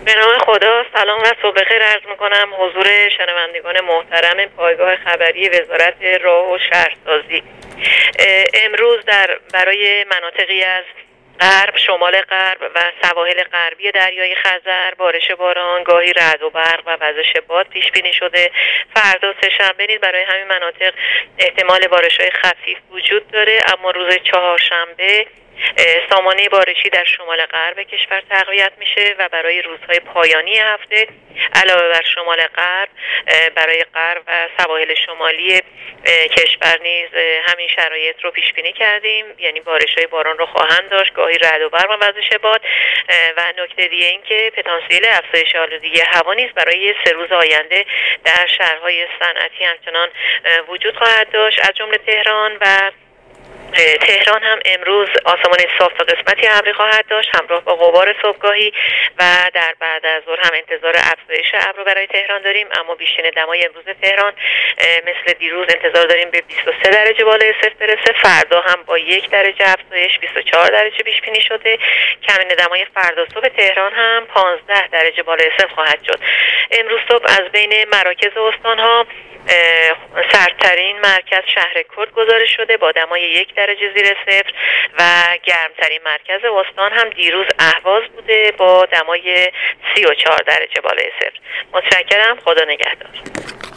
به نام خدا. سلام و صبح بخیر عرض میکنم حضور شنوندگان محترم پایگاه خبری وزارت راه و شهرسازی. امروز برای مناطقی از غرب، شمال غرب و سواحل غربی دریای خزر بارش باران، گاهی رعد و برق و وزش باد پیش بینی شده. فردا سه‌شنبه نیز برای همین مناطق احتمال بارش‌های خفیف وجود داره، اما روز چهارشنبه سامانه بارشی در شمال غرب کشور تقویت میشه و برای روزهای پایانی هفته علاوه بر شمال غرب برای غرب و سواحل شمالی کشور نیز همین شرایط رو پیش بینی کردیم، یعنی بارش‌های باران رو خواهند داشت، گاهی رعد و برق و وزش باد. و نکته دیگه این که پتانسیل افزایش آلودگی هوا نیز برای 3 روز آینده در شهرهای صنعتی همچنان وجود خواهد داشت، از جمله تهران. و تهران هم امروز آسمان صاف و قسمتی ابری خواهد داشت همراه با غبار صبحگاهی و در بعد از ظهر هم انتظار افزایش ابر برای تهران داریم، اما بیشترین دمای امروز تهران مثل دیروز انتظار داریم به 23 درجه بالای صفر برسه. فردا هم با 1 درجه افزایش 24 درجه پیش بینی شده. کمین دمای فردا صبح تهران هم 15 درجه بالای صفر خواهد شد. امروز صبح از بین مراکز استان‌ها سردترین مرکز شهر کرد گزارش شده با دمای 1 درجه زیر صفر و گرمترین مرکز استان هم دیروز اهواز بوده با دمای 34 درجه بالای صفر. متشکرم. خدا نگهدار.